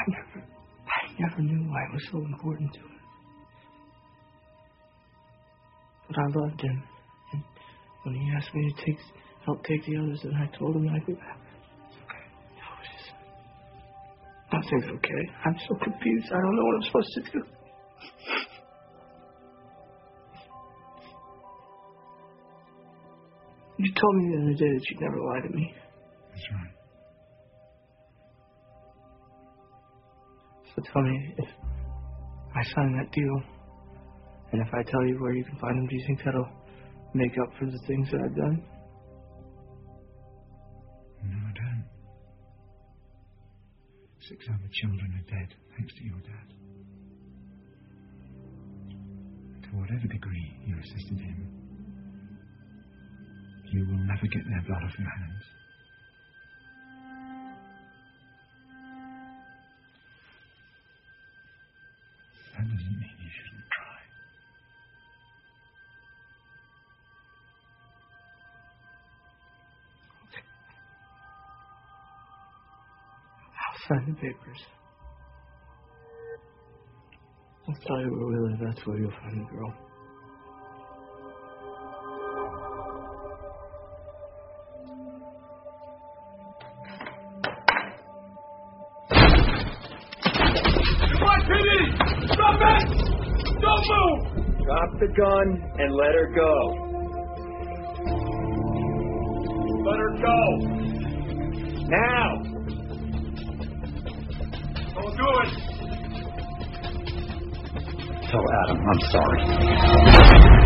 I never knew why it was so important to him. But I loved him. And when he asked me to help take the others, and I told him I'd be back. Okay. Nothing's okay. I'm so confused. I don't know what I'm supposed to do. You told me the other day that you'd never lie to me. That's right. So tell me, if I sign that deal, and if I tell you where you can find him, do you think that'll make up for the things that I've done? No, I don't. 6 other children are dead, thanks to your dad. To whatever degree you assisted him, you will never get their blood off your hands. That doesn't mean you shouldn't try. Okay. I'll sign the papers. I'll tell you where we live. That's where you'll find the girl. Stop it! Don't move! Drop the gun and let her go. Let her go! Now! Don't do it! Tell Adam I'm sorry.